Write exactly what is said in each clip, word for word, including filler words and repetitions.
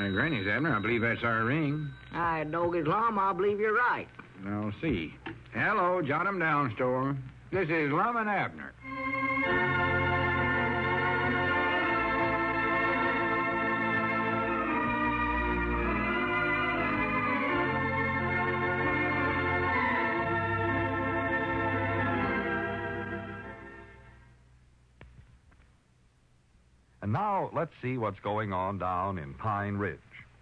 Uh, Granny's, Abner. I believe that's our ring. I dog Lum, I believe you're right. I'll see. Hello, jot 'em down, store. This is Lum and Abner. And now, let's see what's going on down in Pine Ridge.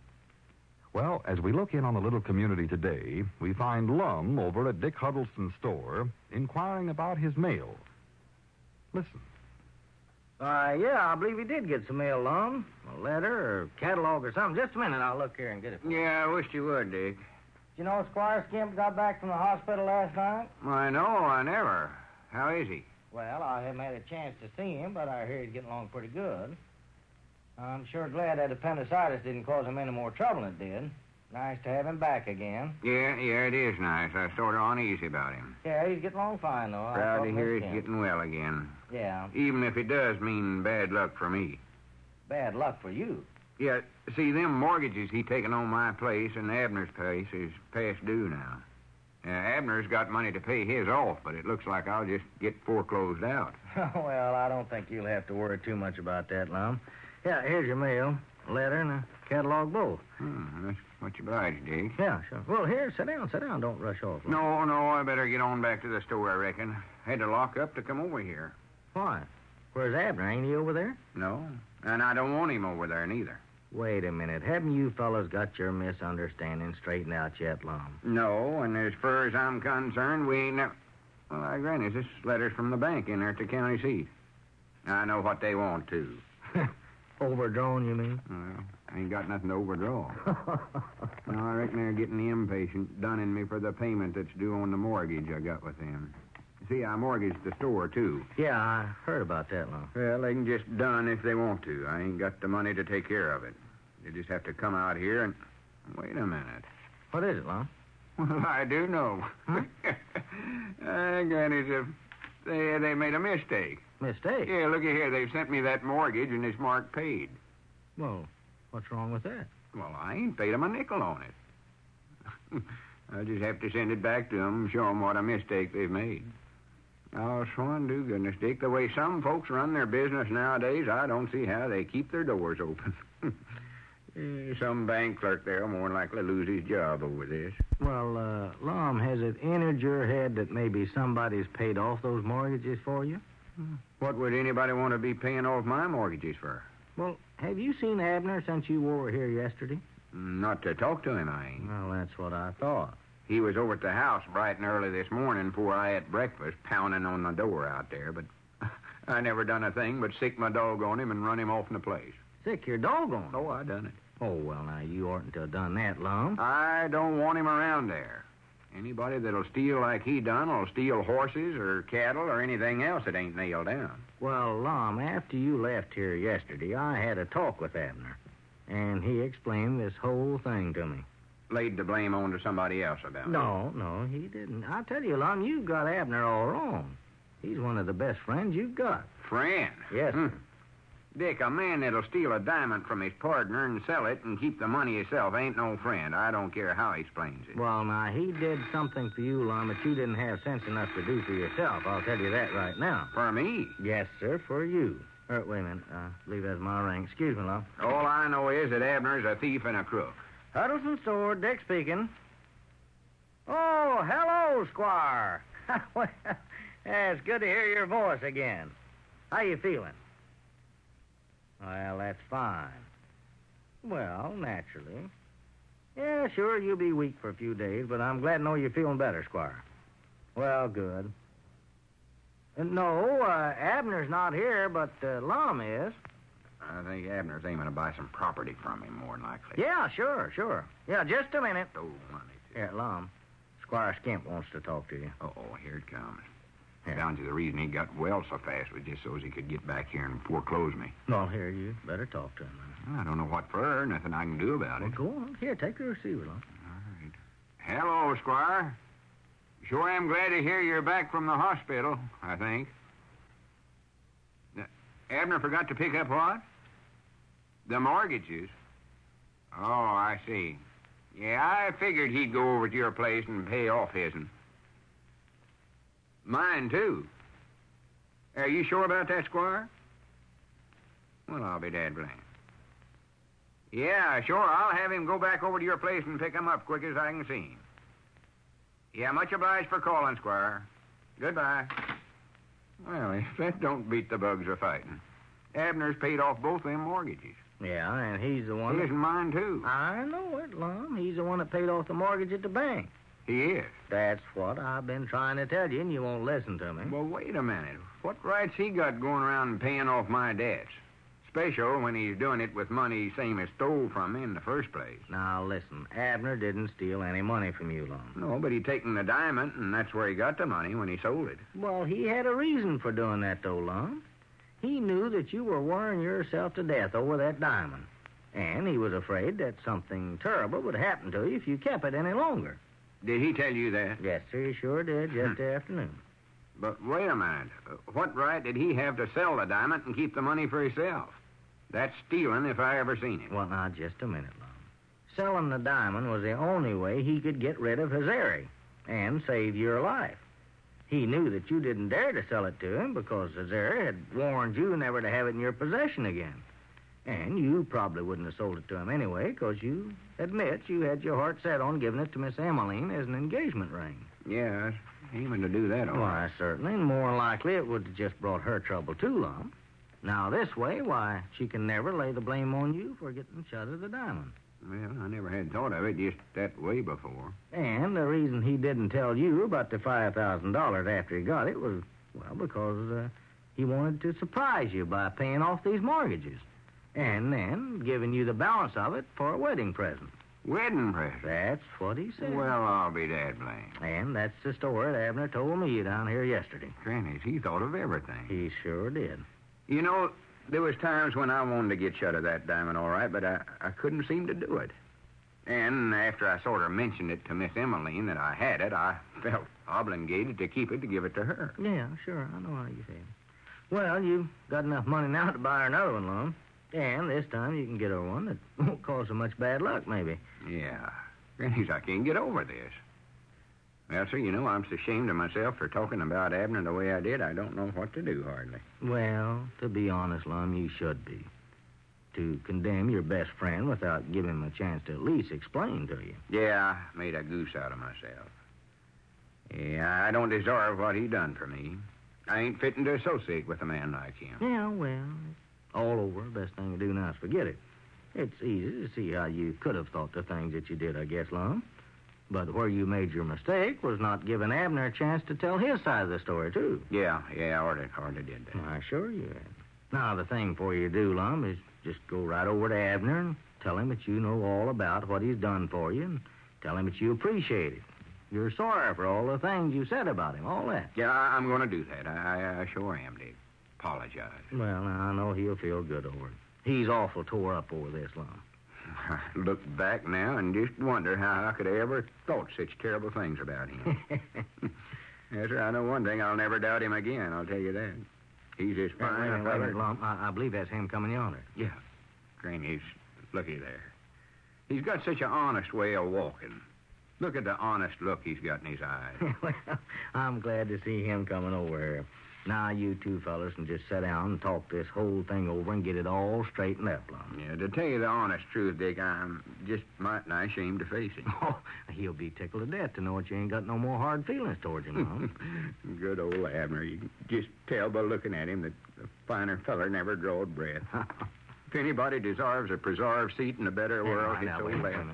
Well, as we look in on the little community today, we find Lum over at Dick Huddleston's store inquiring about his mail. Listen. Uh, yeah, I believe he did get some mail, Lum. A letter or catalog or something. Just a minute, I'll look here and get it. Yeah, I wish you would, Dick. You know, Squire Skimp got back from the hospital last night? I know, I never. How is he? Well, I haven't had a chance to see him, but I hear he's getting along pretty good. I'm sure glad that appendicitis didn't cause him any more trouble than it did. Nice to have him back again. Yeah, yeah, it is nice. I was sort of uneasy about him. Yeah, he's getting along fine, though. Proud to hear he's getting well again. Yeah. Even if it does mean bad luck for me. Bad luck for you? Yeah, see, them mortgages he taken on my place and Abner's place is past due now. Uh, Abner's got money to pay his off, but it looks like I'll just get foreclosed out. Well, I don't think you'll have to worry too much about that, Lum. Yeah, here's your mail. A letter and a catalog both. Hmm, that's much obliged, Dick. Yeah, sure. Well, here, sit down, sit down. Don't rush off. Lum. No, no, I better get on back to the store, I reckon. Had to lock up to come over here. Why? Where's Abner? Ain't he over there? No, and I don't want him over there, neither. Wait a minute. Haven't you fellas got your misunderstanding straightened out yet, Lum? No, and as far as I'm concerned, we ain't never... Well, I granny, this letter's from the bank in there at the county seat. I know what they want, too. Overdrawn, you mean? Well, I ain't got nothing to overdraw. No, I reckon they're getting impatient, dunning me for the payment that's due on the mortgage I got with them. See, I mortgaged the store, too. Yeah, I heard about that, Lum. Well, they can just done if they want to. I ain't got the money to take care of it. They just have to come out here and... Wait a minute. What is it, Lum? Well, I do know. Huh? uh, Granny, they, they made a mistake. Mistake? Yeah, looky here. They've sent me that mortgage and it's marked paid. Well, what's wrong with that? Well, I ain't paid them a nickel on it. I just have to send it back to them and show them what a mistake they've made. Oh, swan do goodness, Dick. The way some folks run their business nowadays, I don't see how they keep their doors open. Eh, some bank clerk there will more than likely lose his job over this. Well, uh, Lum, has it entered your head that maybe somebody's paid off those mortgages for you? What would anybody want to be paying off my mortgages for? Well, have you seen Abner since you were here yesterday? Not to talk to him, I ain't. Well, that's what I thought. He was over at the house bright and early this morning before I ate breakfast, pounding on the door out there, but I never done a thing but sick my dog on him and run him off in the place. Sick your dog on? Oh, I done it. Oh, well, now, you oughtn't to have done that, Lum. I don't want him around there. Anybody that'll steal like he done will steal horses or cattle or anything else that ain't nailed down. Well, Lum, after you left here yesterday, I had a talk with Abner, and he explained this whole thing to me. Laid the blame on to somebody else about it. No, no, he didn't. I tell you, Lum, you've got Abner all wrong. He's one of the best friends you've got. Friend? Yes, sir. Hmm. Dick, a man that'll steal a diamond from his partner and sell it and keep the money himself ain't no friend. I don't care how he explains it. Well, now, he did something for you, Lum, that you didn't have sense enough to do for yourself. I'll tell you that right now. For me? Yes, sir, for you. Uh, wait a minute. Uh, I believe that's my ring. Excuse me, Lum. All I know is that Abner's a thief and a crook. Huddleston Store, Dick speaking. Oh, hello, Squire. Well, yeah, it's good to hear your voice again. How you feeling? Well, that's fine. Well, naturally. Yeah, sure, you'll be weak for a few days, but I'm glad to know you're feeling better, Squire. Well, good. Uh, no, uh, Abner's not here, but uh, Lum is. I think Abner's aiming to buy some property from him, more than likely. Yeah, sure, sure. Yeah, just a minute. Oh, money. Here, Lum. Squire Skimp wants to talk to you. Uh-oh, here it comes. Here. Down to the reason he got well so fast was just so as he could get back here and foreclose me. Well, here, you better talk to him. Then. I don't know what for. Nothing I can do about Well, it. go on. Here, take the receiver, Lum. All right. Hello, Squire. Sure am glad to hear you're back from the hospital, I think. Uh, Abner forgot to pick up what? The mortgages. Oh, I see. Yeah, I figured he'd go over to your place and pay off his'n. Mine, too. Are you sure about that, Squire? Well, I'll be dad blamed. Yeah, sure. I'll have him go back over to your place and pick him up quick as I can see him. Yeah, much obliged for calling, Squire. Goodbye. Well, if that don't beat the bugs of fighting. Abner's paid off both them mortgages. Yeah, and he's the one. He isn't mine, too. I know it, Lum. He's the one that paid off the mortgage at the bank. He is. That's what I've been trying to tell you, and you won't listen to me. Well, wait a minute. What rights he got going around paying off my debts? Special when he's doing it with money same as stole from me in the first place. Now, listen, Abner didn't steal any money from you, Lum. No, but he taken the diamond, and that's where he got the money when he sold it. Well, he had a reason for doing that, though, Lum. He knew that you were worrying yourself to death over that diamond. And he was afraid that something terrible would happen to you if you kept it any longer. Did he tell you that? Yes, sir, he sure did, yesterday afternoon. But wait a minute. What right did he have to sell the diamond and keep the money for himself? That's stealing if I ever seen it. Well, now, just a minute, Lum. Selling the diamond was the only way he could get rid of Hazari and save your life. He knew that you didn't dare to sell it to him because Hazari had warned you never to have it in your possession again. And you probably wouldn't have sold it to him anyway because you admit you had your heart set on giving it to Miss Emmeline as an engagement ring. Yeah, I was aiming to do that all right. Why, certainly, and more likely it would have just brought her trouble too, Lum. Now, this way, why, she can never lay the blame on you for getting shut of the diamond. Well, I never had thought of it just that way before. And the reason he didn't tell you about the five thousand dollars after he got it was, well, because uh, he wanted to surprise you by paying off these mortgages and then giving you the balance of it for a wedding present. Wedding present? That's what he said. Well, I'll be dad blamed. And that's the story that Abner told me down here yesterday. Grannies, he thought of everything. He sure did. You know, there was times when I wanted to get shut of that diamond all right, but I, I couldn't seem to do it. And after I sort of mentioned it to Miss Emmeline that I had it, I felt obligated to keep it to give it to her. Yeah, sure. I know how you feel. Well, you've got enough money now to buy her another one, Lum. And this time you can get her one that won't cause so much bad luck, maybe. Yeah. Grannies, I can't get over this. Well, sir, you know, I'm so ashamed of myself for talking about Abner the way I did. I don't know what to do, hardly. Well, to be honest, Lum, you should be. To condemn your best friend without giving him a chance to at least explain to you. Yeah, I made a goose out of myself. Yeah, I don't deserve what he done for me. I ain't fitting to associate with a man like him. Yeah, well, all over. The best thing to do now is forget it. It's easy to see how you could have thought the things that you did, I guess, Lum. But where you made your mistake was not giving Abner a chance to tell his side of the story, too. Yeah, yeah, I hardly, hardly did that. I sure you had. Now, the thing for you to do, Lum, is just go right over to Abner and tell him that you know all about what he's done for you and tell him that you appreciate it. You're sorry for all the things you said about him, all that. Yeah, I, I'm going to do that. I, I sure am, Dick. Apologize. Well, now, I know he'll feel good over it. He's awful tore up over this, Lum. I look back now and just wonder how I could have ever thought such terrible things about him. Yes, sir, I know one thing. I'll never doubt him again, I'll tell you that. He's as Wait, fine wait, a wait, feller... wait, Lum. I, I believe that's him coming yonder. Yeah. Granny, he's... looky there. He's got such an honest way of walking. Look at the honest look he's got in his eyes. Well, I'm glad to see him coming over here. Now, you two fellas can just sit down and talk this whole thing over and get it all straightened up, Lum. Yeah, to tell you the honest truth, Dick, I'm just might nigh ashamed to face him. Oh, he'll be tickled to death to know that you ain't got no more hard feelings towards him, Lum. Good old Abner. You can just tell by looking at him that a finer feller never drawed breath. If anybody deserves a preserved seat in a better world, Hey, it's now, old wait a Abner. minute.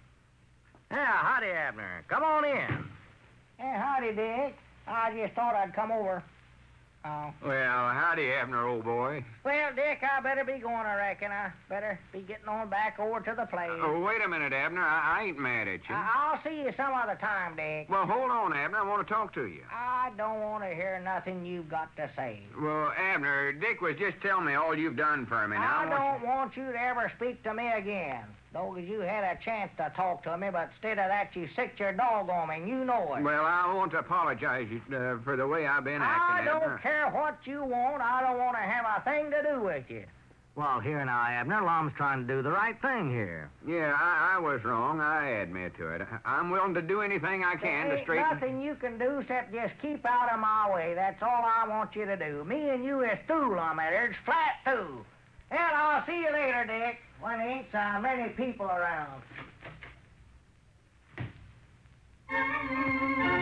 Yeah, howdy, Abner. Come on in. Hey, howdy, Dick. I just thought I'd come over. Oh. Well, howdy, Abner, old boy. Well, Dick, I better be going, I reckon. I better be getting on back over to the place. Oh, wait a minute, Abner. I, I ain't mad at you. I- I'll see you some other time, Dick. Well, hold on, Abner. I want to talk to you. I don't want to hear nothing you've got to say. Well, Abner, Dick was just telling me all you've done for me. Now, I want don't want you to ever speak to me again. Though you had a chance to talk to me, but instead of that, you sicked your dog on me, and you know it. Well, I want to apologize uh, for the way I've been I acting, don't Abner. care what you want. I don't want to have a thing to do with you. Well, here now, Abner, Lum's trying to do the right thing here. Yeah, I, I was wrong. I admit to it. I- I'm willing to do anything I can There to ain't straighten... nothing you can do except just keep out of my way. That's all I want you to do. Me and you is through, Lum Edders, flat through. And I'll see you later, Dick, when there ain't so many people around.